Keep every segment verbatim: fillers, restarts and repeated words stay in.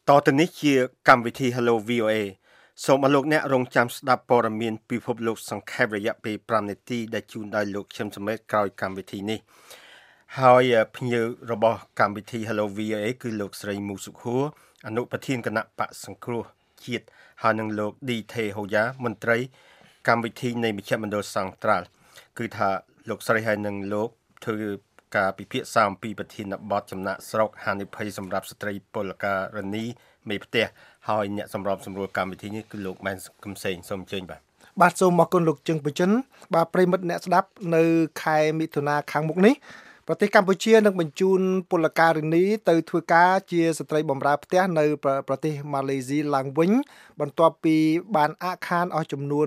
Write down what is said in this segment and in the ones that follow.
តទៅនេះជាកម្មវិធី Hello วี โอ เอ សូមអរលោកអ្នករងចាំស្ដាប់ព័ត៌មានពិភពលោកសង្ខេបរយៈពេល5នាទីដែលជូនដោយលោកឈឹមសំមេតក្រោយកម្មវិធីនេះហើយភ្ញៀវរបស់កម្មវិធី Hello វី โอ เอ គឺលោកស្រីមូសុខួរអនុប្រធានគណៈបកសង្គ្រោះជាតិហើយនឹងលោកឌីថេហូយ៉ាមន្ត្រីកម្មវិធីនៃមជ្ឈមណ្ឌលសង្ត្រាល់គឺថាលោកស្រីហើយនឹងលោកធ្វើការពិភាក្សាអំពីប្រធានបទចំណាក់ស្រុកហានិភ័យសម្រាប់ស្ត្រីពលករនីមេផ្ទះហើយអ្នកសម្របសម្រួលកម្មវិធីនេះគឺលោកម៉ែនកំសែងសូមអញ្ជើញបាទបាទសូមអរគុណលោកជឹងបជនបាទប្រិមិត្តអ្នកស្ដាប់នៅខែមិថុនាខាងមុខនេះប្រទេសកម្ពុជានឹងបញ្ជូនពលករនីទៅធ្វើការជាស្ត្រីបម្រើផ្ទះនៅប្រទេសម៉ាឡេស៊ីឡើងវិញបន្ទាប់ពីបានអាក់ខានអស់ចំនួន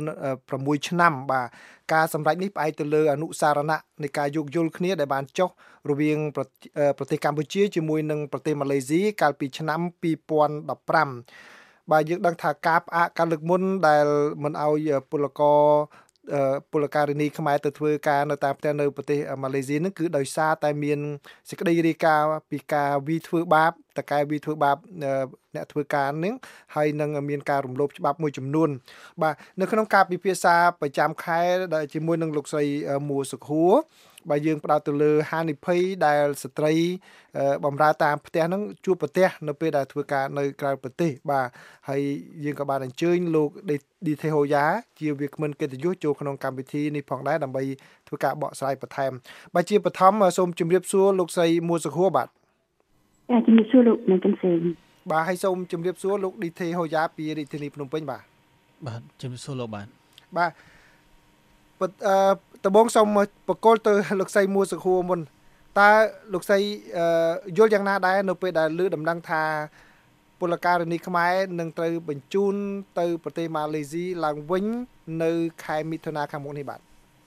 6ឆ្នាំបាទការសម្រេចនេះផ្អែកទៅលើអនុសារណៈនៃការយោគយល់គ្នាដែលបានចុះរវាងប្រទេសកម្ពុជាជាមួយនឹងប្រទេសម៉ាឡេស៊ីកាលពីឆ្នាំពីរពាន់ដប់ប្រាំបាទយើងដឹងថាការផ្អាកការលើកមុនដែលមិនឲ្យពលករពលករនីខ្មែរទៅធ្វើការនៅតាមផ្ទះនៅប្រទេសម៉ាឡេស៊ីហ្នឹងគឺដោយសារតែមានសេចក្តីរាយការណ៍ពីការវាយធ្វើបាបតកែវាយធ្វើបាបអ្នកធ្វើការហ្នឹងហើយនឹងមានការរំលោភច្បាប់មួយចំនួនបាទនៅក្នុងការពិភាក្សាប្រចាំខែដែលជាមួយនឹងលោកស្រីមូសុខួរបាទយើងផ្ដោតទៅលើហានិភ័យដែលស្ត្រីបម្រើតាមផ្ទះហ្នឹងជួបប្រទះនៅពេលដែលធ្វើការនៅក្រៅប្រទេសបាទហើយយើងក៏បានអញ្ជើញលោកឌីថេហូយ៉ាជាវាគ្មិនកិត្តិយសចូលក្នុងកម្មវិធីនេះផងដែរដើម្បីធ្វើការបកស្រាយបន្ថែមបាទជាបឋមសូមជម្រាបសួរលោកស្រីមូសុខួរបាទចាជំរាបសួរលោកនៅកំសែងបាទហើយសូមជម្រាបសួរលោកឌីថេហូយ៉ាពីរាជធានីភ្នំពេញបាទបាទជំរាបសួរលោកបាទបាទអឺតបងសូមបកគលទៅលោកស្រីមូសុខួរមុនតើលោកស្រីយល់យ៉ាងណាដែរនៅពេលដែលឮដំណឹងថាពលករនីខ្មែរនឹងត្រូវបញ្ជូនទៅប្រទេសម៉ាឡេស៊ីឡើងវិញនៅខែមិថុនាខាងមុខនេះបាទ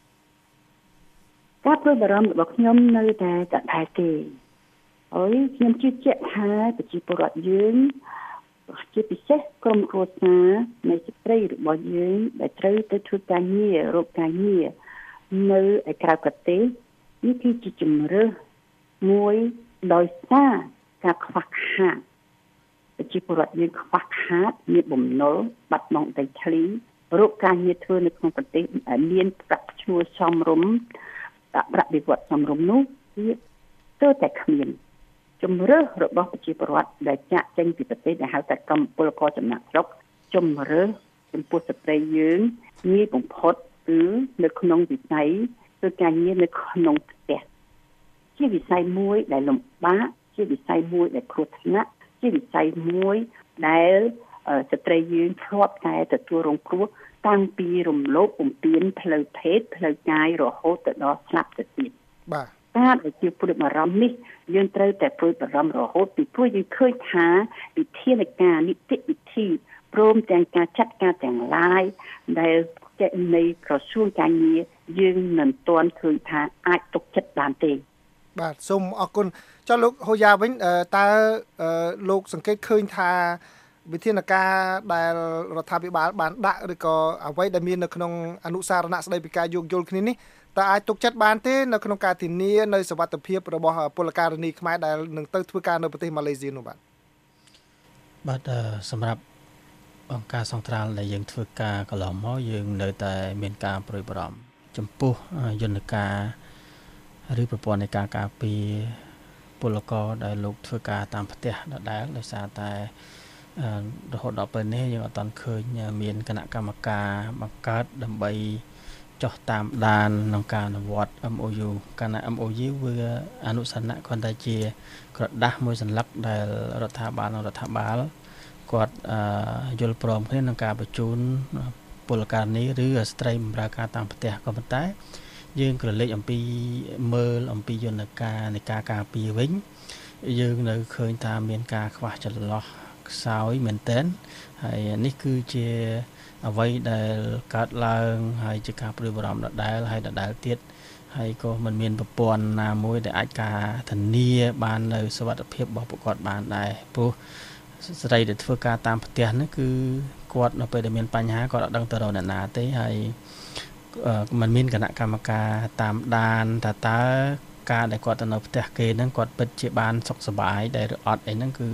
ការព្រួយបារម្ភរបស់ខ្ញុំនៅតែដដែលទេហើយខ្ញុំជឿជាក់ថាប្រជាពលរដ្ឋយើងជាពិសេសក្រុមគ្រួសារនៃស្ត្រីរបស់យើងដែលត្រូវទៅធ្វើការងាររកការងារនៅឯក្រៅប្រទេសនេះគឺជាជំរើសមួយដោយសារការខ្វះខាតប្រជាពលរដ្ឋយើងខ្វះខាតមានបំណុលបាត់បង់ដីធ្លីរកការងារធ្វើនៅក្នុងប្រទេសមានប្រាក់ឈ្នួលសមរម្យដាក់ប្រាក់បៀវត្សសមរម្យនោះវាទៅតែគ្មានជំរើសរបស់ប្រជាពលរដ្ឋដែលចាក់ចេញពីប្រទេសដែលហៅថាកម្មពលករចំណាក់ស្រុកជំរើសចំពោះស្ត្រីយើងងាយបំផុតគឺនៅក្នុងវិស័យធ្វើការងារនៅក្នុងផ្ទះជាវិស័យមួយដែលលំបាកជាវិស័យមួយដែលគ្រោះថ្នាក់ជាវិស័យមួយដែលស្ត្រីយើងធ្លាប់តែទទួលរងគ្រោះតាំងពីរំលោភបំពានផ្លូវភេទផ្លូវកាយរហូតទៅដល់ស្លាប់ទៅទៀតបាទការដែលជាព្រួយបារម្ភនេះយើងត្រូវតែព្រួយបារម្ភរហូតពីព្រោះយើងឃើញថាវិធានការនីតិវិធីព្រមទាំងការចាត់ការទាំងឡាយដែលចេញនៃក្រសួងការងារយើងមិនទាន់ឃើញថាអាចទុកចិត្តបានទេបាទសូមអរគុណចុះលោកហូយ៉ាវិញតើលោកសង្កេតឃើញថាវិធានការដែលរដ្ឋាភិបាលបានដាក់ឬក៏អ្វីដែលមាននៅក្នុងអនុសារណៈស្តីពីការយោគយល់គ្នានេះតើអាចទុកចិត្តបានទេនៅក្នុងការធានានៅសុវត្ថិភាពរបស់ពលករនីខ្មែរដែលនឹងទៅធ្វើការនៅប្រទេសម៉ាឡេស៊ីនោះបាទបាទសម្រាប់អង្គការសង្ត្រាល់ដែលយើងធ្វើការកន្លងមកយើងនៅតែមានការព្រួយបារម្ភចំពោះយន្តការឬប្រព័ន្ធនៃការការពារពលករដែលលោកធ្វើការតាមផ្ទះដដែលដោយសារតែរហូតដល់ពេលនេះយើងអត់ទាន់ឃើញមានគណៈកម្មការបង្កើតដើម្បីចុះតាមដានក្នុងការអនុវត្ត em o u កាលណា em o u វាអនុសនៈគ្រាន់តែជាក្រដាស់មួយសន្លឹកដែលរដ្ឋាភិបាលនិងរដ្ឋាភិបាលគាត់យល់ព្រមគ្នាក្នុងការបញ្ជូនពលករនីឬស្ត្រីបម្រើការតាមផ្ទះក៏ប៉ុន្តែយើងក្រឡេកអំពីមើលអំពីយន្តការនៃការការពារវិញយើងនៅឃើញថាមានការខ្វះចន្លោះខ្សោយមែនទែនហើយនេះគឺជាអ្វីដែលកើតឡើងហើយជាការព្រួយបារម្ភដដែលហើយដដែលទៀតហើយក៏មិនមានប្រព័ន្ធណាមួយដែលអាចការធានាបាននៅសុវត្ថិភាពរបស់ពួកគាត់បានដែរព្រោះស្រីដែលធ្វើការតាមផ្ទះនេះគឺគាត់នៅពេលដែលមានបញ្ហាគាត់អត់ដឹងទៅរកអ្នកណាទេហើយมันមានគណៈកម្មការតាមដានថាតើការដែលគាត់ទៅនៅផ្ទះគេហ្នឹងគាត់ពិតជាបានសុខសប្បាយដែរឬអត់អីហ្នឹងគឺ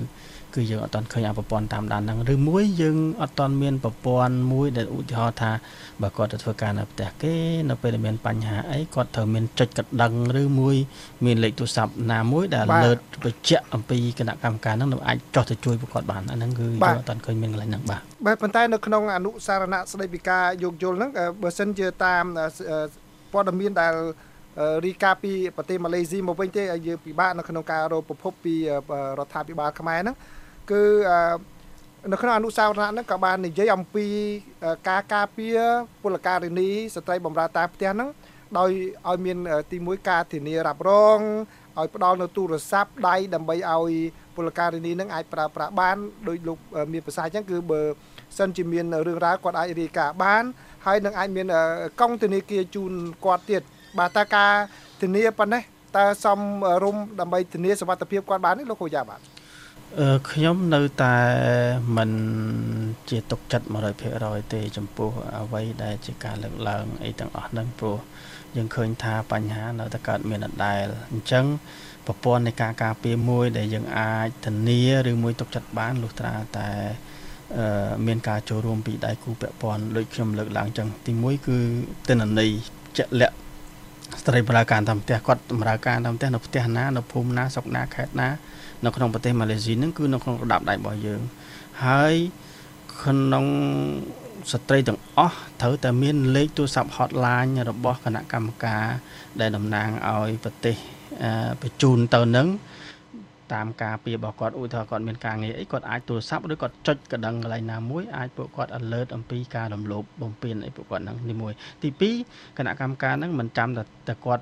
គឺយើងអត់ទាន់ឃើញអាប្រព័ន្ធតាមដានហ្នឹងឬមួយយើងអត់ទាន់មានប្រព័ន្ធមួយដែលឧទាហរណ៍ថាបើគាត់ទៅធ្វើការនៅផ្ទះគេនៅពេលដែលមានបញ្ហាអីគាត់ត្រូវមានចុចកណ្ដឹងឬមួយមានលេខទូរស័ព្ទណាមួយដែលលើកបញ្ជាក់អំពីគណៈកម្មការហ្នឹងអាចចោះទៅជួយពួកគាត់បានអាហ្នឹងគឺយើងអត់ទាន់ឃើញមានកន្លែងហ្នឹងបាទបាទប៉ុន្តែនៅក្នុងអនុសារណៈស្ដីពីការយោគយល់ហ្នឹងបើសិនជាតាមព័ត៌មានដែលរីកាពីប្រទេសម៉ាឡេស៊ីមកវិញទេយើងពិបាកនៅក្នុងការរកប្រភពពីរដ្ឋាភិបាលខ្មែរហ្នឹងគឺនៅក្នុងអនុសារណៈហ្នឹងក៏បាននិយាយអំពីការការពារពលការិនីស្ត្រីបម្រើតាមផ្ទះហ្នឹងដោយឲ្យមានទីមួយការធានារ៉ាប់រងឲ្យផ្ដល់នៅទូរស័ព្ទដៃដើម្បីឲ្យពលការិនីហ្នឹងអាចប្រើប្រាស់បានដោយលោកមានប្រសាសន៍អញ្ចឹងគឺបើសិនជាមានរឿងរ៉ាវគាត់អាចរាយការណ៍បានហើយនឹងអាចមានកង់ធនាគារជូនគាត់ទៀតបាទតើការធានាប៉ុណ្ណេះតើសមរម្យដើម្បីធានាសុវត្ថិភាពគាត់បាននេះលោកគ្រូយ៉ាបាទអឺខ្ញុំនៅតែមិនជាទុកចិត្ត one hundred percent ទេចំពោះអ្វីដែលជាការលើកឡើងអីទាំងអស់ហ្នឹងព្រោះយើងឃើញថាបញ្ហានៅតែកើតមានដដែលអញ្ចឹងប្រព័ន្ធនៃការការពារមួយដែលយើងអាចធានាឬមួយទុកចិត្តបានលុះត្រាតែអឺមានការចូលរួមពីដៃគូពាក់ព័ន្ធដូចខ្ញុំលើកឡើងអញ្ចឹងទីមួយគឺទិន្នន័យជាក់លាក់ស្ត្រីបម្រើការតាមផ្ទះគាត់បម្រើការតាមផ្ទះនៅផ្ទះណានៅភូមិណាស្រុកណាខេត្តណានៅក្នុងប្រទេសម៉ាឡេស៊ីហ្នឹងគឺនៅក្នុងระดับដៃរបស់យើងហើយក្នុងស្ត្រីទាំងអស់ត្រូវតែមានលេខទូរស័ព្ទ hotline របស់គណៈកម្មការដែលតំណាងឲ្យប្រទេសបញ្ជូនទៅនឹងតាមការពីរបស់គាត់ឧទាហរណ៍គាត់មានការងារអីគាត់អាចទូរស័ព្ទឬគាត់ចុចកណ្ដឹងកន្លែងណាមួយអាចពួកគាត់ alert អំពីការរំលោភបំពានអីពួកគាត់ហ្នឹងទីមួយទីពីរគណៈកម្មការហ្នឹងមិនចាំតែតែគាត់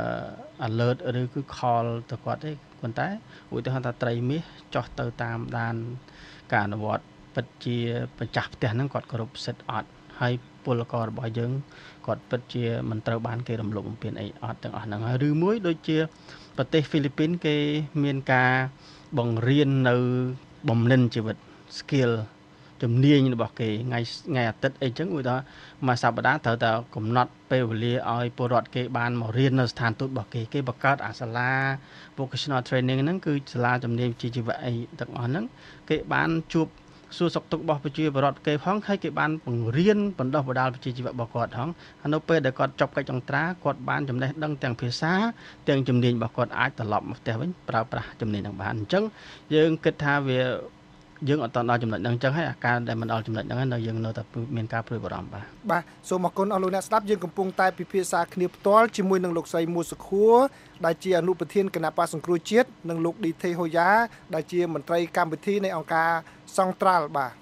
alert ឬគឺ call ទៅគាត់ទេប៉ុន្តែឧទាហរណ៍ថាត្រីមាសចោះទៅតាមដានការអនុវត្តពិតជាម្ចាស់ផ្ទះហ្នឹងគាត់គោរពសិទ្ធិអត់ហើយពលកររបស់យើងគាត់ពិតជាមិនត្រូវបានគេរំលោភបំពានអីអត់ទាំងអស់ហ្នឹងហើយឬមួយដូចជាប្រទេសហ្វីលីពីនគេមានការបង្រៀននៅបំណិនជីវិត skill ជំនាញរបស់គេថ្ងៃថ្ងៃអាទិត្យអីចឹងឧទាហរណ៍មួយសប្តាហ៍ត្រូវតែកំណត់ពេលវេលាឲ្យពលរដ្ឋគេបានមករៀននៅស្ថានទូតរបស់គេគេបង្កើតអាសាលា vocational training ហ្នឹងគឺសាលាជំនាញវិជ្ជាជីវៈអីទាំងអស់ហ្នឹងគេបានជួបសួរសុខទុក្ខរបស់ប្រជាពលរដ្ឋគេផងហើយគេបានបង្រៀនបណ្ដុះបណ្ដាលវិជ្ជាជីវៈរបស់គាត់ផងហើយនៅពេលដែលគាត់ចប់កិច្ចអន្តរាគាត់បានចំណេះដឹងទាំងភាសាទាំងជំនាញរបស់គាត់អាចត្រឡប់មកផ្ទះវិញប្រើប្រាស់ជំនាញហ្នឹងបានអញ្ចឹងយើងគិតថាវាយើងអត់ដល់ចំណុចហ្នឹងអញ្ចឹងហើយអាការដែលមិនដល់ចំណុចហ្នឹងហើយនៅយើងនៅតែមានការព្រួយបារម្ភបាទបាទសូមអរគុណអស់លោកអ្នកស្ដាប់យើងកំពុងតែពិភាក្សាគ្នាផ្ទាល់ជាមួយនឹងលោកស្រីមួសុខួរដែលជាអនុប្រធានគណៈបក្សសង្គ្រោះជាតិនិងលោកឌីថេហូយ៉ាដែលជាមន្ត្រីកម្មវិធីនៃអង្គការសង្ត្រាល់បាទ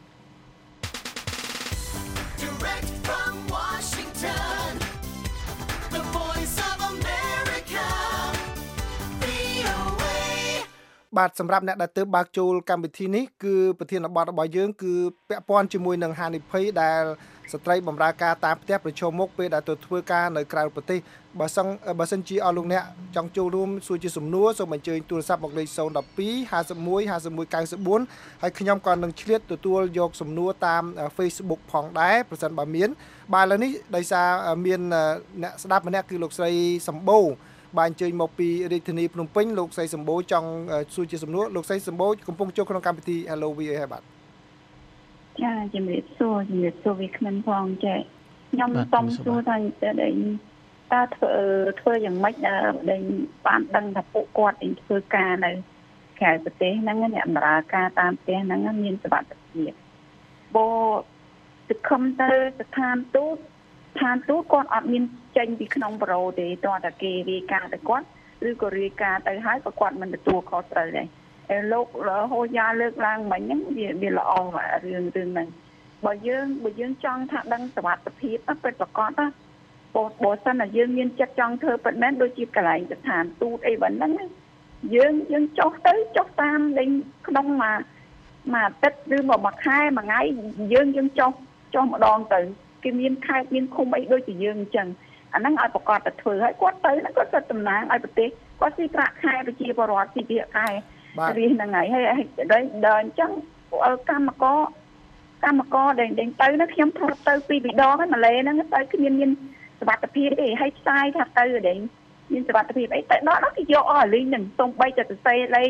បាទសម្រាប់អ្នកដែលទើបបើកចូលកម្មវិធីនេះគឺប្រធានបទរបស់យើងគឺពាក់ព័ន្ធជាមួយនឹងហានិភ័យដែលស្ត្រីបម្រើការតាមផ្ទះប្រឈមមុខពេលដែលទៅធ្វើការនៅក្រៅប្រទេសបើសិនបើសិនជាអស់លោកអ្នកចង់ចូលរួមសួរជាសំណួរសូមអញ្ជើញទូរស័ព្ទមកលេខศูนย์ một hai ห้าสิบเอ็ด ห้าสิบเอ็ด เก้าสิบสี่ហើយខ្ញុំក៏នឹងឆ្លៀតទទួលយកសំណួរតាម Facebook ផងដែរប្រសិនបើមានបាទឥឡូវនេះដោយសារមានអ្នកស្ដាប់ម្នាក់គឺលោកស្រីសម្បូរបានអញ្ជើញមកពីរាជធានីភ្នំពេញលោកស្រីសម្បូរចង់សួរជាសំណួរលោកស្រីសម្បូរកំពុងចូលក្នុងកម្មវិធី Hello វី អូ អេ ហើយបាទចាជំរាបសួរជំរាបសួរវាគ្មិនផងចេះខ្ញុំសុំសួរថាតែតើធ្វើធ្វើយ៉ាងម៉េចដែលបានដឹងថាពួកគាត់ឯងធ្វើការនៅក្រៅប្រទេសហ្នឹងអ្នកបម្រើការតាមផ្ទះហ្នឹងមានសុវត្ថិភាពបើទៅខំទៅស្ថានទូតស្ថានទូតគាត់អត់មានចេញពីក្នុងប្រូទេតោះតែគេរាយការណ៍ទៅគាត់ឬក៏រាយការណ៍ទៅហើយក៏គាត់មិនទទួលខុសត្រូវដែរឯលោករហូយ៉ាលើកឡើងមិញហ្នឹងវាវាល្អរឿងរឿងហ្នឹងបើយើងបើយើងចង់ថាដឹងសុវត្ថិភាពពិតប្រាកដណាបើបើសិនតែយើងមានចិត្តចង់ធ្វើពិតមែនដូចជាកន្លែងស្ថានទូតអីហ្នឹងយើងយើងចុះទៅចុះតាមលេងក្នុងមួយមួយអាទិត្យឬមួយមួយខែមួយថ្ងៃយើងយើងចុះចុះម្ដងទៅគេមានខេត្តមានឃុំអីដូចជាយើងអញ្ចឹងអាហ្នឹងឲ្យប្រកាសទៅធ្វើហើយគាត់ទៅហ្នឹងគាត់ទៅតំណាងឲ្យប្រទេសគាត់ស៊ីប្រាក់ខែប្រជាពលរដ្ឋស៊ីប្រាក់ខែរៀនហ្នឹងហើយហើយដល់ដល់អញ្ចឹងកម្មករកម្មករដែលទៅហ្នឹងខ្ញុំធ្លាប់ទៅពីរពីរដងហើយម៉ាឡេហ្នឹងទៅគ្មានមានសុវត្ថិភាពទេហើយផ្សាយថាទៅដែលមានសុវត្ថិភាពអីទៅដល់គេយកអស់លីងហ្នឹងសូម្បីតែសរសេរលេខ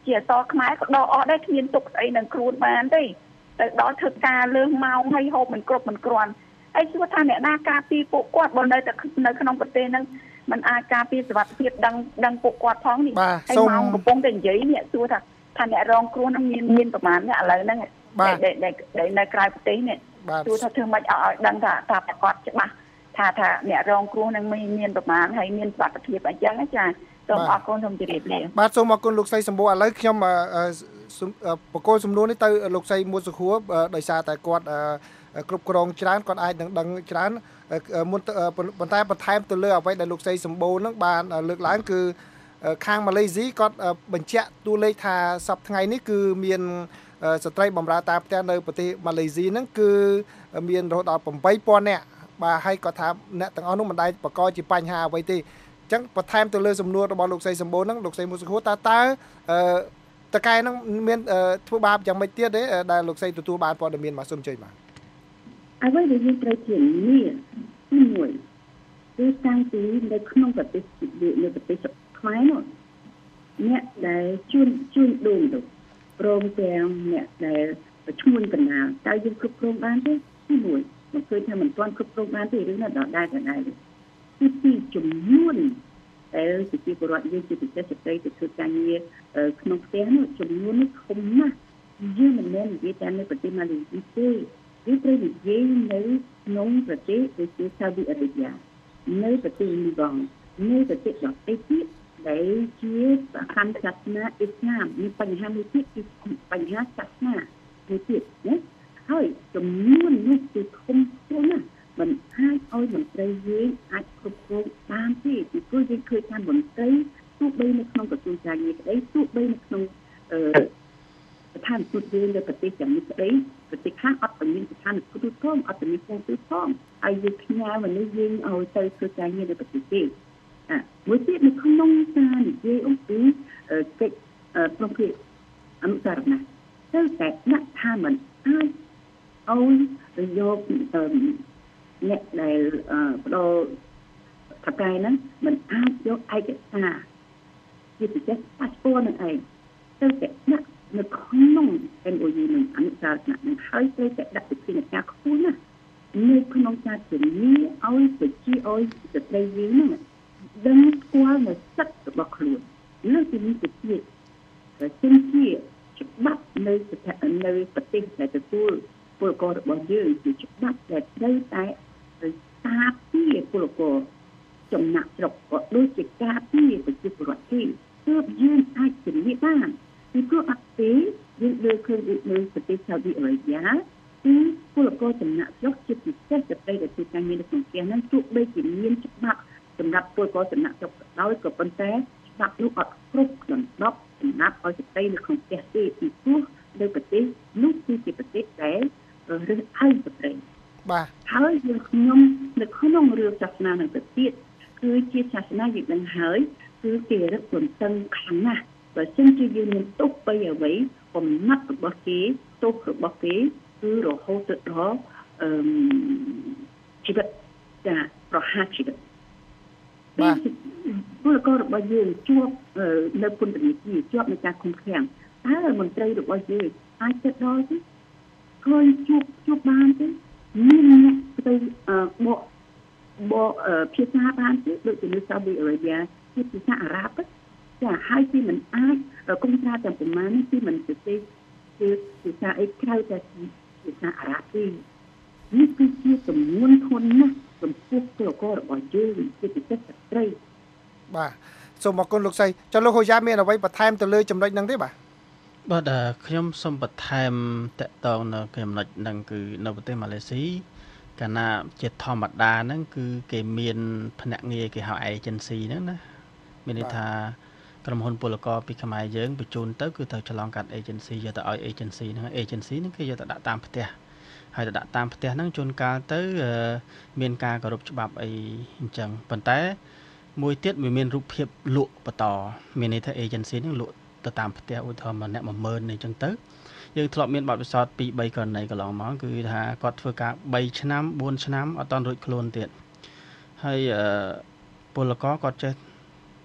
ជាអសរខ្មែរក៏ដកអស់ដែរគ្មានទុកស្អីនឹងខ្លួនបានទេទៅដល់ធ្វើការលើសម៉ោងហើយហូបមិនគ្រប់មិនគ្រាន់ហើយសួរថាអ្នកណាការពារពួកគាត់បើនៅតែនៅក្នុងប្រទេសហ្នឹងมันអាចការពារសុវត្ថិភាពដឹងដឹងពួកគាត់ផងនេះហើយម៉ោងកំពុងតែនិយាយនេះសួរថាថាអ្នករងគ្រោះហ្នឹងមានមានប្រមាណអ្នកឥឡូវហ្នឹងដែលនៅក្រៅប្រទេសនេះសួរថាធ្វើម៉េចឲ្យឲ្យដឹងថាថាប្រកាសច្បាស់ថាថាអ្នករងគ្រោះហ្នឹងមានមានប្រមាណហើយមានសុវត្ថិភាពអញ្ចឹងចាសូមអរគុណសូមជម្រាបលាបាទសូមអរគុណលោកស្រីសម្បូរឥឡូវខ្ញុំបកគោលសំណួរនេះទៅលោកស្រីមួតសុខួរដោយសារតែគាត់គ្រប់គ្រងច្រើនគាត់អាចនឹងដឹងច្រើនមុនប៉ុន្តែបន្ថែមទៅលើអ្វីដែលលោកស្រីសម្បូរនឹងបានលើកឡើងគឺខាងម៉ាឡេស៊ីគាត់បញ្ជាក់តួលេខថាសប្តាហ៍ថ្ងៃនេះគឺមានស្ត្រីបម្រើតាមផ្ទះនៅប្រទេសម៉ាឡេស៊ីហ្នឹងគឺមានរហូតដល់eight thousandនាក់បាទហើយគាត់ថាអ្នកទាំងអស់នោះមិនដែលបកកជាបញ្ហាអ្វីទេអញ្ចឹងបន្ថែមទៅលើសំណួររបស់លោកស្រីសម្បូរហ្នឹងលោកស្រីមួតសុខួរតើតើតកែហ្នឹងមានធ្វើបាបយ៉ាងម៉េចទៀតទេដែលលោកស្រីទទួលបានព័ត៌មានមកសូមជើញបាទអ្វីដែលយើងត្រូវជានេះទីមួយគឺតាំងពីនៅក្នុងប្រទេសនៅប្រទេសខ្មែរនោះអ្នកដែលជួនជួនដូងទៅព្រមទាំងអ្នកដែលឈ្មោះកណ្ដាលតើយើងគ្រប់គ្រងបានទេទីមួយមិនឃើញថាមិនទាន់គ្រប់គ្រងបានទេឬនៅដដែលដដែលទីពីរចំនួនដែលជាពលរដ្ឋយើងជាពិសេសស្ត្រីទៅធ្វើការងារក្នុងផ្ទះនោះចំនួននេះធំណាស់យើងមិនមែននិយាយតែនៅប្រទេសម៉ាឡេស៊ីទេគឺត្រូវនិយាយនៅក្នុងប្រទេសដូចជាសាអូឌីអារ៉េប៊ីនៅប្រទេសលីបង់នៅប្រទេសដទៃទៀតដែលជាខណ្ឌសាសនាអ៊ីស្លាមមានបញ្ហាមួយទៀតគឺបញ្ហាសាសនាមួយទៀតណាហើយចំនួននេះគឺធំធំណាស់មិនអាចឲ្យមន្ត្រីយើងអាចគ្រប់គ្រងបានទេពីព្រោះយើងឃើញថាមន្ត្រីទោះបីនៅក្នុងក្រសួងការងារក្តីទោះបីនៅក្នុងអឺស្ថានទូតយើងនៅប្រទេសយ៉ាងនេះក្តីប្រទេសខ្លះអត់មានស្ថានទូតផងអត់មានពលទូតផងហើយយើងផ្ញើមនុស្សយើងឲ្យទៅធ្វើការងារនៅប្រទេសទេអាមួយទៀតនៅក្នុងការនិយាយអំពីកិច្ចប្រភេទអនុសារណៈទៅតែអ្នកថាមិនអាចឲ្យយកអ្នកដែលបដូរថកែហ្នឹងមិនអាចយកឯកសារជាពិសេសប៉ាសពតនឹងឯងទៅតែអ្នកនៅក្នុង เอ็ม โอ ยู នឹងអនុសារណៈនឹងហើយត្រូវតែដាក់វិធានការខ្ពស់ណាស់នៅក្នុងការជំនាញឲ្យប្រជាឲ្យស្ត្រីយើងហ្នឹងដឹងស្គាល់នៅសិទ្ធិរបស់ខ្លួនលើពីនេះទៅទៀតតែជាជាច្បាប់នៅនៅប្រទេសដែលទទួលពលកររបស់យើងជាច្បាប់ដែលត្រូវតែការពារពលករចំណាក់ស្រុកក៏ដូចជាការពារប្រជាពលរដ្ឋទីទើបយើងអាចជំនាញបានពីព្រោះអត់ទេយើងលើឃើញនៅប្រទេសសាអូឌីអារ៉េប៊ីគឺពលករចំណាក់ស្រុកជាពិសេសស្ត្រីដែលធ្វើការងារនៅក្នុងផ្ទះហ្នឹងទោះបីជាមានច្បាប់សម្រាប់ពលករចំណាក់ស្រុកដោយក៏ប៉ុន្តែច្បាប់នោះអត់គ្រប់ដណ្ដប់សម្រាប់ឲ្យស្ត្រីនៅក្នុងផ្ទះទេពីព្រោះនៅប្រទេសនោះគឺជាប្រទេសដែលរើសអើងស្ត្រីបាទហើយយើងខ្ញុំនៅក្នុងរឿងសាសនានឹងទៅទៀតគឺជាសាសនាយើងដឹងហើយគឺគេរឹតបន្តឹងខ្លាំងណាស់បើសិនជាយើងមានទុកបីអ្វីកំណត់របស់គេទុករបស់គេគឺរហូតទៅដល់អឺជីវិតចាប្រហារជីវិតបាទពលកររបស់យើងជាប់នៅពន្ធនាគារជាប់នៅការឃុំឃាំងតើមន្ត្រីរបស់យើងអាចទៅដល់ទេឃើញជួបជួបបានទេមានអ្នកទៅបកបកភាសាបានទេដូចជានៅសាអូឌីអារ៉េប៊ីជាភាសាអារ៉ាប់ចាហើយទីមិនអាចកុំត្រាទាំងប្រមាណនេះទីមិនទៅទេគឺភាសាអីក្រៅតែភាសាអារ៉ាប់ទេនេះគឺជាចំនួនធនណាស់ចំពោះពលកររបស់យើងជាពិសេសស្ត្រីបាទសូមអរគុណលោកស្រីចុះលោកហូយ៉ាមានអ្វីបន្ថែមទៅលើចំណុចហ្នឹងទេបាទបាទខ្ញុំសូមបន្ថែមតកតងនៅចំណុចហ្នឹងគឺនៅប្រទេសម៉ាឡេស៊ីកាលណាជាធម្មតាហ្នឹងគឺគេមានភ្នាក់ងារគេហៅ agency ហ្នឹងណាមានន័យថាក្រុមហ៊ុនពលករពីខ្មែរយើងបញ្ជូនទៅគឺត្រូវឆ្លងកាត់ agency យកទៅឲ្យ agency ហ្នឹង agency ហ្នឹងគេយកទៅដាក់តាមផ្ទះហើយទៅដាក់តាមផ្ទះហ្នឹងជួនកាលទៅមានការគោរពច្បាប់អីអញ្ចឹងប៉ុន្តែមួយទៀតវាមានរូបភាពលក់បន្តមានន័យថា agency ហ្នឹងលក់ទៅតាមផ្ទះឧទាហរណ៍មកអ្នកមួយម៉ឺននេះអញ្ចឹងទៅយើងធ្លាប់មានបទពិសោធន៍ ពីរបី ករណីកន្លងមកគឺថាគាត់ធ្វើការបីឆ្នាំបួនឆ្នាំអត់ទាន់រួចខ្លួនទៀតហើយពលករគាត់ចេះ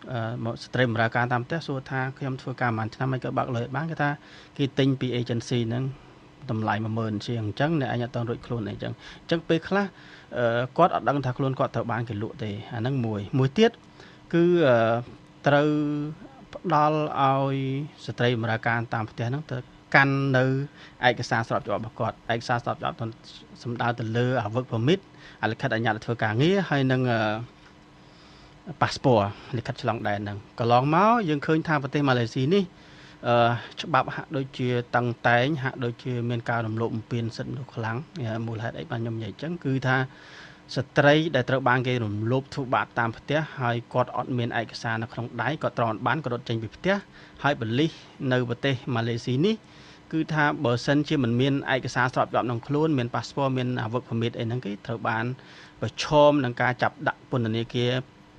ស្ត្រីបម្រើការតាមផ្ទះសួរថាខ្ញុំធ្វើការប៉ុន្មានឆ្នាំហើយក៏បើកលុយបានគេថាគេទិញពី agency ហ្នឹងតម្លៃ one thousand ជាងអញ្ចឹងអ្នកឯងអត់តរួចខ្លួនអីអញ្ចឹងអញ្ចឹងពេលខ្លះគាត់អត់ដឹងថាខ្លួនគាត់ត្រូវបានគេលក់ទេអាហ្នឹងមួយមួយទៀតគឺត្រូវផ្ដល់ឲ្យស្ត្រីបម្រើការតាមផ្ទះហ្នឹងទៅកាន់នៅឯកសារស្របច្បាប់របស់គាត់ឯកសារស្របច្បាប់សំដៅទៅលើ work permit លិខិតអនុញ្ញាតធ្វើការងារហើយនឹង passport លិខិតឆ្លងដែនហ្នឹងកន្លងមកយើងឃើញថាប្រទេសម៉ាឡេស៊ីនេះអឺច្បាប់ហាក់ដូចជាតឹងតែងហាក់ដូចជាមានការរំលោភបំពានសិទ្ធិមនុស្សខ្លាំងមូលហេតុអីបានខ្ញុំនិយាយអញ្ចឹងគឺថាស្ត្រីដែលត្រូវបានគេរំលោភធ្វើបាបតាមផ្ទះហើយគាត់អត់មានឯកសារនៅក្នុងដៃគាត់ត្រូវបានគាត់រត់ចេញពីផ្ទះហើយបលិសនៅប្រទេសម៉ាឡេស៊ីនេះគឺថាបើសិនជាមិនមានឯកសារស្របច្បាប់ក្នុងខ្លួនមាន passport មាន work permit អីហ្នឹងគេត្រូវបានប្រឈមនឹងការចាប់ដាក់ពន្ធនាគារ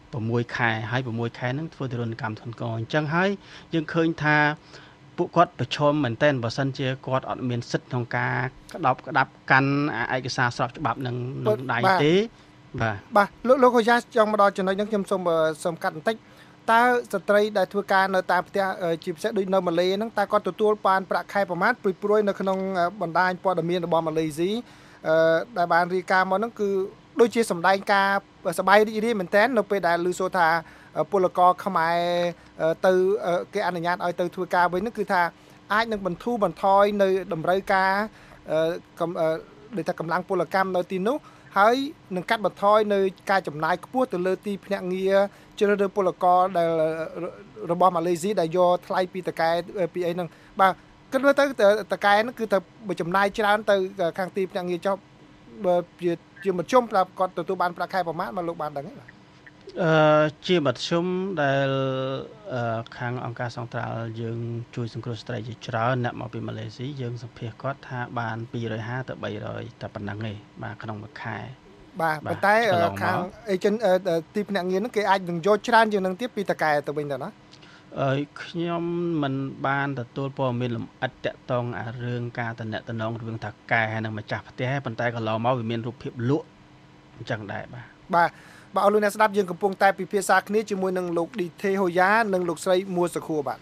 6ខែហើយ6ខែហ្នឹងធ្វើទរណកម្មធ្ងន់ធ្ងរអញ្ចឹងហើយយើងឃើញថាពួកគាត់ប្រឈមមែនតើបើសិនជាគាត់អត់មានសិទ្ធិក្នុងការក្តោបក្តាប់កាន់ឯកសារស្របច្បាប់នឹងនឹងដៃទេបាទបាទលោកលោកកយ៉ាចង់មកដល់ចំណុចហ្នឹងខ្ញុំសូមសូមកាត់បន្តិចតើស្ត្រីដែលធ្វើការនៅតាមផ្ទះជាពិសេសដូចនៅម៉ាឡេហ្នឹងតើគាត់ទទួលបានប្រាក់ខែប្រមាណព្រួយៗនៅក្នុងបណ្ដាញព័ត៌មានរបស់ម៉ាឡេស៊ីអឺដែលបានរាយការណ៍មកហ្នឹងគឺដូចជាសម្ដែងការសบายរីករាយមែនតើនៅពេលដែលឮសូរថាពលករខ្មែរទៅគេអនុញ្ញាតឲ្យទៅធ្វើការវិញហ្នឹងគឺថាអាចនឹងបន្ធូរបន្ថយនៅតម្រូវការដូចថាកម្លាំងពលកម្មនៅទីនោះហើយនឹងកាត់បន្ថយនៅការចំណាយខ្ពស់ទៅលើទីភ្នាក់ងារជ្រើសរើសពលករដែលរបស់ម៉ាឡេស៊ីដែលយកថ្លៃពីតកែពីអីហ្នឹងបាទគិតមើលទៅតកែហ្នឹងគឺទៅចំណាយច្រើនទៅខាងទីភ្នាក់ងារចុះបើជាជាមធ្យមប្រាប់គាត់ទទួលបានប្រាក់ខែប្រមាណមកលោកបានដឹងទេបាទអឺជាមធ្យមដែលខាងអង្គការសង្ត្រាល់យើងជួយសង្គ្រោះស្ត្រីជាច្រើនអ្នកមកពីម៉ាឡេស៊ីយើងសម្ភាសគាត់ថាបានtwo hundred fiftyទៅthree hundredតែប៉ុណ្ណឹងទេបាទក្នុងមួយខែបាទប៉ុន្តែខាងអេเจนទីភ្នាក់ងារហ្នឹងគេអាចនឹងយកច្រើនជាងនឹងទៀតពីតកែទៅវិញទៅណាអឺខ្ញុំមិនបានទទួលព័ត៌មានលម្អិតតាក់ទងអារឿងការតំណែងតំណងរវាងតកែហើយនឹងម្ចាស់ផ្ទះប៉ុន្តែកន្លងមកវាមានរូបភាពលក់អញ្ចឹងដែរបាទបាទបាទអរលោកអ្នកស្ដាប់យើងកំពុងតែពិភាក្សាគ្នាជាមួយនឹងលោកឌីថេហូយ៉ានិងលោកស្រីមួសខួរបាទ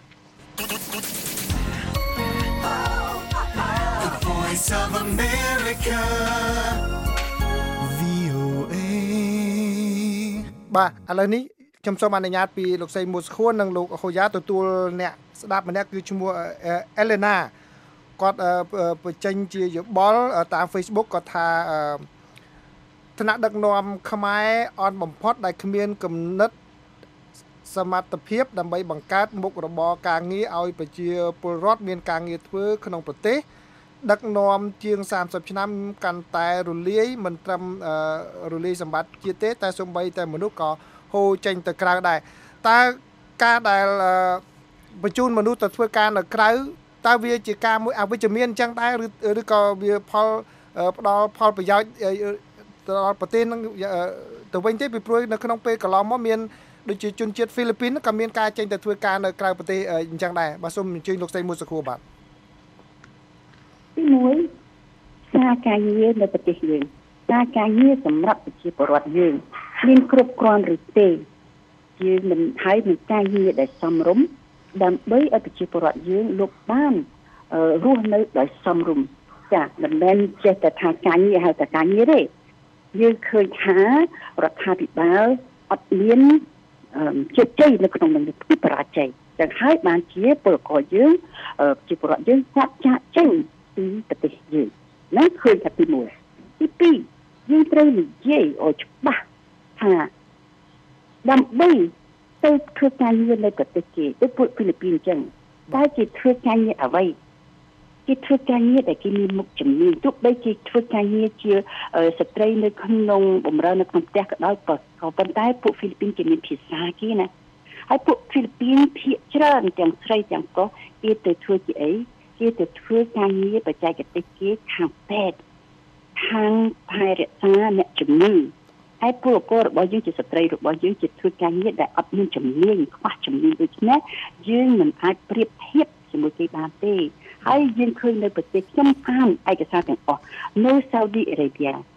The Voice of America វី អូ เอ បាទឥឡូវនេះខ្ញុំសូមអនុញ្ញាតពីលោកស្រីមួសខួរនិងលោកហូយ៉ាទទួលអ្នកស្ដាប់ម្នាក់គឺឈ្មោះអេលេណាគាត់បញ្ចេញជាយោបល់តាម Facebook គាត់ថាថ្នាក់ដឹកនាំខ្មែរអន់បំផុតដែលគ្មានគំនិតសមត្ថភាពដើម្បីបង្កើតមុខរបរការងារឲ្យប្រជាពលរដ្ឋមានការងារធ្វើក្នុងប្រទេសដឹកនាំជាងthirtyឆ្នាំកាន់តែរលាយមិនត្រឹមរលាយសម្បត្តិជាតិទេតែសូម្បីតែមនុស្សក៏ហូរចេញទៅក្រៅដែរតើការដែលបញ្ជូនមនុស្សទៅធ្វើការនៅក្រៅតើវាជាការមួយអវិជ្ជមានអញ្ចឹងដែរឬឬក៏វាផលផ្ដល់ផលប្រយោជន៍ទៅដល់ប្រទេសនឹងទៅវិញទេពីព្រោះនៅក្នុងពេលកន្លងមកមានដូចជាជនជាតិហ្វីលីពីនក៏មានការចេញទៅធ្វើការនៅក្រៅប្រទេសអញ្ចឹងដែរបាទសូមអញ្ជើញលោកស្រីមួយសខួរបាទទីមួយសារការងារនៅប្រទេសយើងសារការងារសម្រាប់ប្រជាពលរដ្ឋយើងមានគ្រប់គ្រាន់ឬទេយើងមិនហើយនឹងការងារដែលសមរម្យដើម្បីឲ្យប្រជាពលរដ្ឋយើងលោកបានរស់នៅដោយសមរម្យចា៎មិនមែនចេះតែថាការងារហៅតែការងារទេយើងឃើញថារដ្ឋាភិបាលអត់មានជោគជ័យនៅក្នុងនឹងពីបរាជ័យចឹងហើយបានជាពលករយើងជាពលរដ្ឋយើងចាក់ចាក់ចេញពីប្រទេសយើងហ្នឹងឃើញថាទីមួយទីពីរយើងត្រូវនិយាយឲ្យច្បាស់ថាដើម្បីទៅធ្វើការងារនៅប្រទេសគេដូចពួកហ្វីលីពីនអញ្ចឹងតែគេធ្វើការងារអ្វីគេធ្វើការងារដែលគេមានមុខជំនាញទោះបីជាធ្វើការងារជាស្ត្រីនៅក្នុងបម្រើនៅក្នុងផ្ទះក៏ដោយក៏ប៉ុន្តែពួកហ្វីលីពីនគេមានភាសាគេណាហើយពួកហ្វីលីពីនភាគច្រើនទាំងស្រីទាំងប្រុសគេទៅធ្វើជាអីគេទៅធ្វើការងារបច្ចេកទេសគេខាងពេទ្យខាងថែរក្សាអ្នកជំងឺហើយពលកររបស់យើងជាស្ត្រីរបស់យើងជាធ្វើការងារដែលអត់មានជំនាញខ្វះជំនាញដូច្នេះយើងមិនអាចប្រៀបធៀបជាមួយគេបានទេហើយយើងឃើញនៅប្រទេសខ្ញុំតាមឯកសារទាំងអស់នៅ Saudi Arabia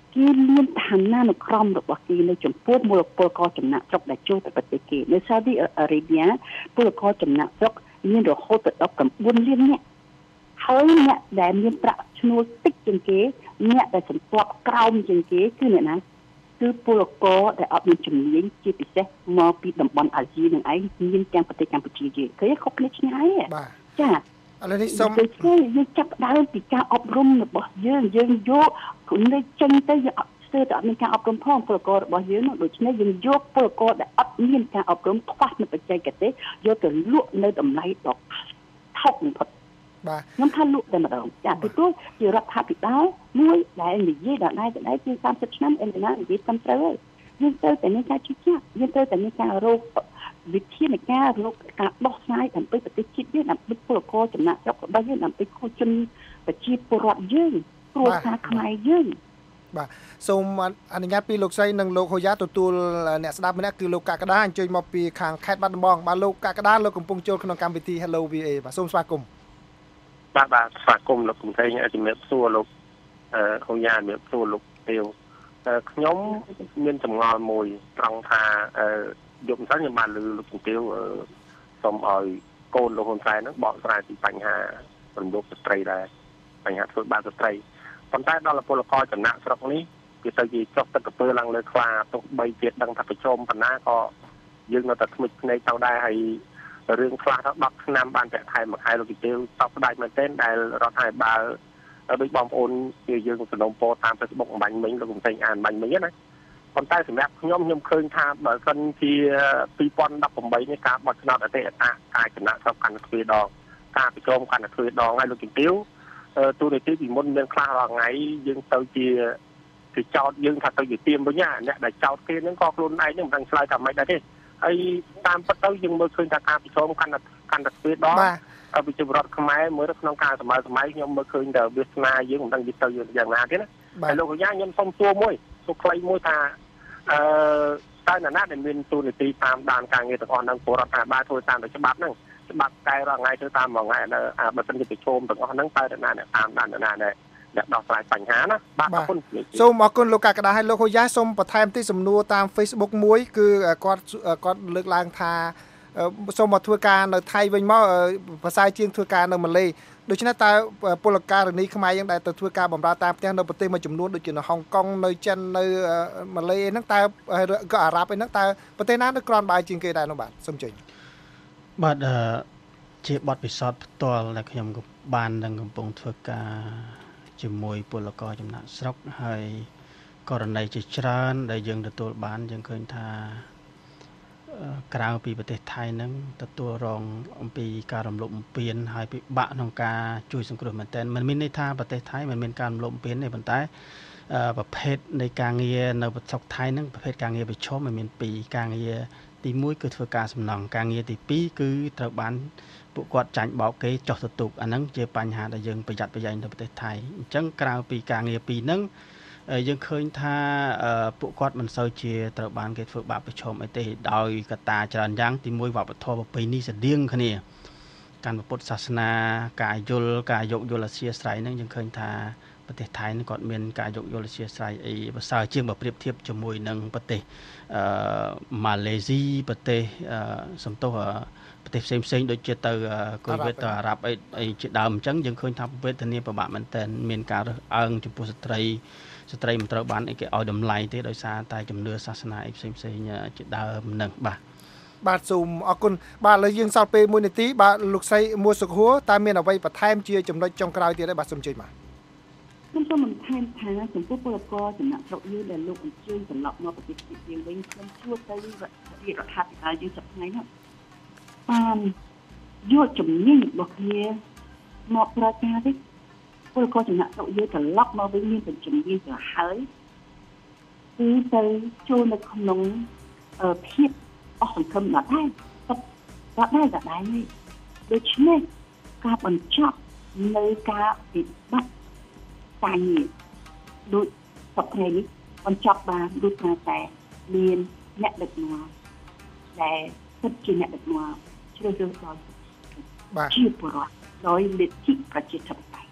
គេលៀនឋានានុក្រមរបស់គេនៅចំពោះមូលពលករចំណាក់ស្រុកដែលចូលទៅប្រទេសគេនៅ Saudi Arabia ពលករចំណាក់ស្រុកមានរហូតដល់ 9 លាននាក់ហើយអ្នកដែលមានប្រាក់ឈ្នួលតិចជាងគេអ្នកដែលសន្ទាប់ក្រោមជាងគេគឺអ្នកណាគឺពលករដែលអត់មានជំនាញជាពិសេសមកពីតំបន់អាស៊ីនឹងឯងមានទាំងប្រទេសកម្ពុជាយើងឃើញខុសគ្នាឆ្ងាយបាទចាឥឡូវនេះសូមយើងចាប់ដើមពីការអប់រំរបស់យើងយើងយកនៅចេញទៅយើងស្ទើរតែអត់មានការអប់រំផងពលកររបស់យើងនោះដូច្នេះយើងយកពលករដែលអត់មានការអប់រំខ្វះនៅបច្ចេកទេសយកទៅលក់នៅតម្លៃដ៏ថោកបំផុតបាទខ្ញុំថាលក់តែម្ដងចាពីព្រោះជារដ្ឋាភិបាលមួយដែលនិយាយដល់ដែរទៅដែរជាសាមសិបឆ្នាំអេណានិយាយតាមត្រូវហើយយើងត្រូវតែមានការជឿជាក់យើងត្រូវតែមានការរកវិធានការរកការដោះស្រាយដើម្បីប្រទេសជាតិយើងដើម្បីពលករចំណាក់ស្រុករបស់យើងដើម្បីគូជនប្រជាពលរដ្ឋយើងគ្រួសារខ្មែរយើងបាទសូមអនុញ្ញាតពីលោកស្រីនិងលោកហូយ៉ាទទួលអ្នកស្ដាប់ម្នាក់គឺលោកកាកដាអញ្ជើញមកពីខាងខេត្តបាត់ដំបងបាទលោកកាកដាលោកកំពុងចូលក្នុងកម្មវិធី Hello វី เอ បាទសូមស្វាគមន៍បាទបាទស្វាគមន៍លោកកំថេងជំរាបសួរលោកអឺហូយ៉ាជំរាបសួរលោកទាវខ្ញុំមានចម្ងល់មួយត្រង់ថាអឺយកម្សិលខ្ញុំបានលើលោកជំទាវសូមឲ្យកូនលោកហ៊ុនសែនហ្នឹងបកស្រាយពីបញ្ហារំលោភស្ត្រីដែរបញ្ហាធ្វើបាបស្ត្រីប៉ុន្តែដល់ពលករចំណាក់ស្រុកនេះគេទៅជាចុះទឹកកពើឡើងលើខ្លាទោះបីជាដឹងថាប្រជុំបណ្ណាក៏យើងនៅតែថ្មិចភ្នែកទៅដែរហើយរឿងខ្លះដល់ដប់ឆ្នាំបានតែខែមួយខែលោកជំទាវតបស្ដាយមែនទែនដែលរដ្ឋាភិបាលដូចបងប្អូនជាយើងសំណូមពរតាម Facebook អំបញ្ញមិញលោកកំតែងអានបាញ់មិញណាប៉ុន្តែសម្រាប់ខ្ញុំខ្ញុំឃើញថាបើសិនជាពីរពាន់ដប់ប្រាំនេះការបោះឆ្នោតអតីតការចំណាក់ស្រុកកាន់តែទ្វេដងការប្រជុំកាន់តែទ្វេដងហើយលោកជំទាវទូនីតិពីមុនមានខ្លះរាល់ថ្ងៃយើងទៅជាគេចោតយើងថាទៅជាទៀមវិញណាអ្នកដែលចោតគេហ្នឹងក៏ខ្លួនឯងហ្នឹងមិនដឹងឆ្លើយថាម៉េចដែរទេហើយតាមពិតទៅយើងមើលឃើញថាការប្រជុំកាន់តែកាន់តែទ្វេដងប្រជាពលរដ្ឋខ្មែរមើលក្នុងការសម័យសម័យខ្ញុំមើលឃើញតែវាសនាយើងមិនដឹងនិយាយទៅយ៉ាងណាទេណាហើយលោកកញ្ញាខ្ញុំសុំសួរមួយសួរខ្លីមួយថាអឺតើអ្នកណាដែលមានទូនីតិតាមដានការងារទាំងអស់ហ្នឹងពលរដ្ឋាភិបាលធ្វើតាមតែច្បាប់ហ្នឹងច្បាប់កែរាល់ថ្ងៃធ្វើតាមមួយថ្ងៃនៅបើសិនជាប្រជុំទាំងអស់ហ្នឹងតើអ្នកណាអ្នកតាមដានអ្នកណាដែលអ្នកដោះស្រាយបញ្ហាណាបាទអរគុណសូមអរគុណលោកកាកដាហើយលោកហូយ៉ាសូមបន្ថែមទីសំណួរតាម Facebook មួយគឺគាត់គាត់លើកឡើងថាសូមមកធ្វើការនៅថៃវិញមកភាសាជាងធ្វើការនៅម៉ាឡេដូច្នេះតើពលករនីខ្មែរយើងដែលទៅធ្វើការបម្រើតាមផ្ទះនៅប្រទេសមួយចំនួនដូចជានៅហុងកុងនៅចិននៅម៉ាឡេហ្នឹងតើក៏អារ៉ាប់ឯហ្នឹងតើប្រទេសណានៅក្រនបាយជាងគេដែរនោះបាទសូមជើញបាទជាបទពិសោធន៍ផ្ទាល់ដែលខ្ញុំបាននឹងកំពុងធ្វើការជាមួយពលករចំណាក់ស្រុកហើយករណីជាច្រើនដែលយើងទទួលបានយើងឃើញថាក្រៅពីប្រទេសថៃហ្នឹងទទួលរងអំពីការរំលោភបំពានហើយពិបាកក្នុងការជួយសង្គ្រោះមែនទែនមិនមានន័យថាប្រទេសថៃមិនមានការរំលោភបំពានទេប៉ុន្តែប្រភេទនៃការងារនៅប្រទេសថៃហ្នឹងប្រភេទការងារប្រឈមมันមានពីរការងារទីមួយគឺធ្វើការសំណង់ការងារទីពីរគឺត្រូវបានពួកគាត់ចាញ់បោកគេចុះទៅទូកអាហ្នឹងជាបញ្ហាដែលយើងប្រយ័ត្នប្រយែងនៅប្រទេសថៃអញ្ចឹងក្រៅពីការងារពីរហ្នឹងយើងឃើញថាពួកគាត់មិនសូវជាត្រូវបានគេធ្វើបាបប្រឈមអីទេដោយកត្តាច្រើនយ៉ាងទីមួយវប្បធម៌ប្រពៃណីស្តៀងគ្នាកាន់ពុទ្ធសាសនាការយល់ការយកយល់អធ្យាស្រ័យហ្នឹងយើងឃើញថាប្រទេសថៃហ្នឹងគាត់មានការយកយល់អធ្យាស្រ័យអីប្រសើរជាងបើប្រៀបធៀបជាមួយនឹងប្រទេសអឺម៉ាឡេស៊ីប្រទេសអឺសំទោសប្រទេសផ្សេងផ្សេងដូចជាទៅកុយវេតទៅអារ៉ាប់អីអីជាដើមអញ្ចឹងយើងឃើញថាវេទនាពិបាកមែនតើមានការរើសអើងចំពោះស្ត្រីស្ត្រីមិនត្រូវបានអីគេឲ្យតម្លៃទេដោយសារតែជំនឿសាសនាអីផ្សេងផ្សេងជាដើមនឹងបាទបាទសូមអរគុណបាទឥឡូវយើងសល់ពេលមួយនាទីបាទលោកស្រីមួសុខហួរតើមានអ្វីបន្ថែមជាចំណុចចុងក្រោយទៀតទេបាទសូមជឿបាទខ្ញុំសូមបន្ថែមថាចំពោះពលករចំណាក់ស្រុកយើងដែលលោកអញ្ជើញត្រឡប់មកប្រទេសជាតិយើងវិញខ្ញុំជួបទៅរដ្ឋាភិបាលយើងសប្តាហ៍ថ្ងៃនោះបានយកជំនាញរបស់គ្នាមកប្រើការទេពលករចំណាក់ស្រុកយើងត្រឡប់មកវិញមានជំនាញទៅហើយគឺទៅចូលនៅក្នុងភាពអស់សង្ឃឹមដល់ដែរដល់ដែរដល់ដែរនេះដូច្នេះការបញ្ចប់នៅការវិបត្តិការងារដូចសប្តាហ៍នេះបញ្ចប់បានដូចថាតែមានអ្នកដឹកនាំដែលពិតជាអ្នកដឹកនាំជ្រើសរើសដោយបាទជាពលរដ្ឋដោយលទ្ធិប្រជាធិបតេយ្យ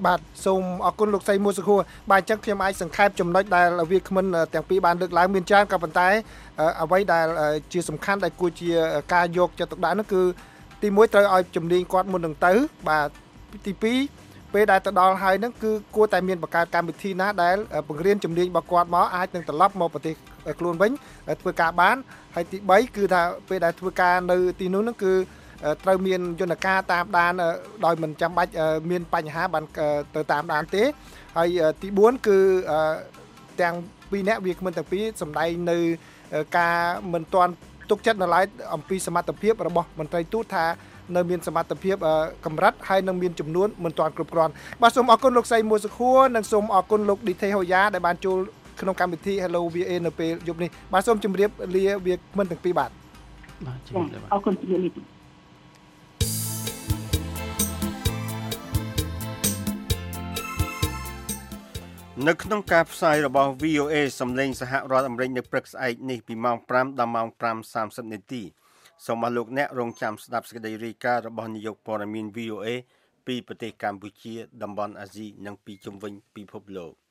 បាទសូមអរគុណលោកស្រីមួយសខួរបាទអញ្ចឹងខ្ញុំអាចសង្ខេបចំណុចដែលវាគ្មិនទាំងពីរបានលើកឡើងមានច្រើនក៏ប៉ុន្តែអ្វីដែលជាសំខាន់ដែលគួរជាការយកចិត្តទុកដាក់នោះគឺទីមួយត្រូវឲ្យជំនាញគាត់មុននឹងទៅបាទទីពីរពេលដែលទៅដល់ហើយហ្នឹងគឺគួរតែមានបង្កើតកម្មវិធីណាដែលបង្រៀនជំនាញរបស់គាត់មកអាចនឹងត្រឡប់មកប្រទេសខ្លួនវិញធ្វើការបានហើយទីបីគឺថាពេលដែលធ្វើការនៅទីនោះហ្នឹងគឺត្រូវមានយន្តការតាមដានដោយមិនចាំបាច់មានបញ្ហាបានទៅតាមដានទេហើយទីបួនគឺទាំងពីរនាក់វាគ្មិនទាំងពីរសម្ដែងនៅការមិនទាន់ទុកចិត្តនៅឡើយអំពីសមត្ថភាពរបស់មន្ត្រីទូតថានៅមានសមត្ថភាពកម្រិតហើយនឹងមានចំនួនមិនទាន់គ្រប់គ្រាន់បាទសូមអរគុណលោកស្រីមួយសខួរនិងសូមអរគុណលោកឌីថេហូយ៉ាដែលបានចូលក្នុងកម្មវិធី Hello វី เอ នៅពេលយប់នេះបាទសូមជម្រាបលាវាគ្មិនទាំងពីរបាទបាទជម្រាបលាអរគុណជម្រាបលានៅក្នុងការផ្សាយរបស់ វី អូ เอ សំឡេងសហរដ្ឋអាមេរិកនៅព្រឹកស្អែកនេះពីម៉ោងប្រាំដល់ម៉ោងប្រាំសាមសិបនាទីសូមអរលោកអ្នករងចាំស្ដាប់សេចក្តីរាយការណ៍របស់នាយកព័ត៌មាន វី អូ เอ ពីប្រទេសកម្ពុជាតំបន់អាស៊ីនិងពីជុំវិញពិភពលោក